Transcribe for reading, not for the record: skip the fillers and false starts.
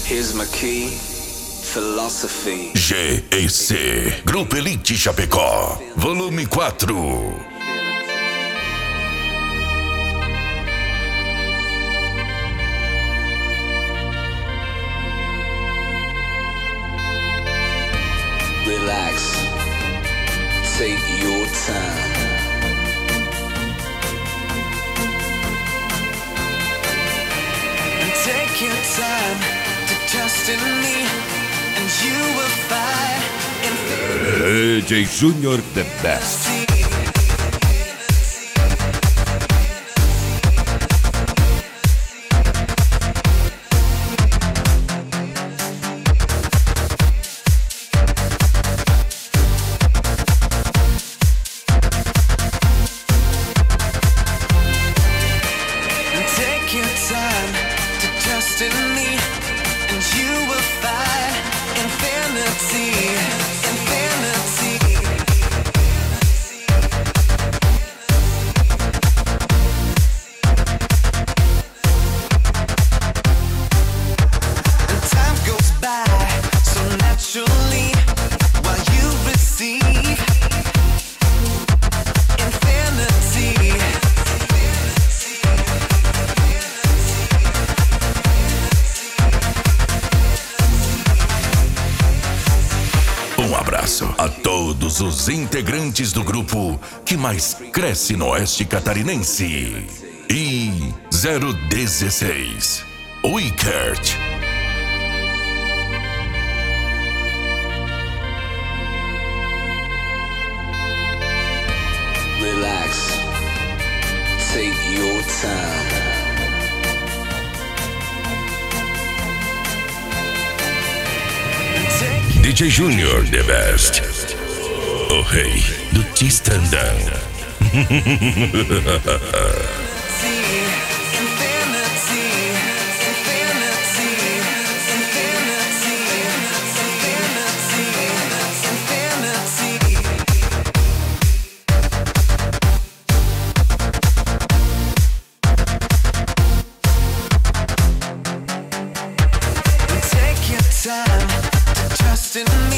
Here's my key, philosophy. GEC, Grupo Elite Chapecó, volume 4. Relax, take your time. Take your time to trust in me, and you will find DJ Junior the best. Take your time to trust in me, and you will find infinity, infinity. And time goes by so naturally while you receive infinity. Um abraço a todos os integrantes do grupo que mais cresce no Oeste Catarinense. E 016, Wickert. Relax, take your time. DJ Junior the best. O rei do Tistandão. Take your time to trust in me.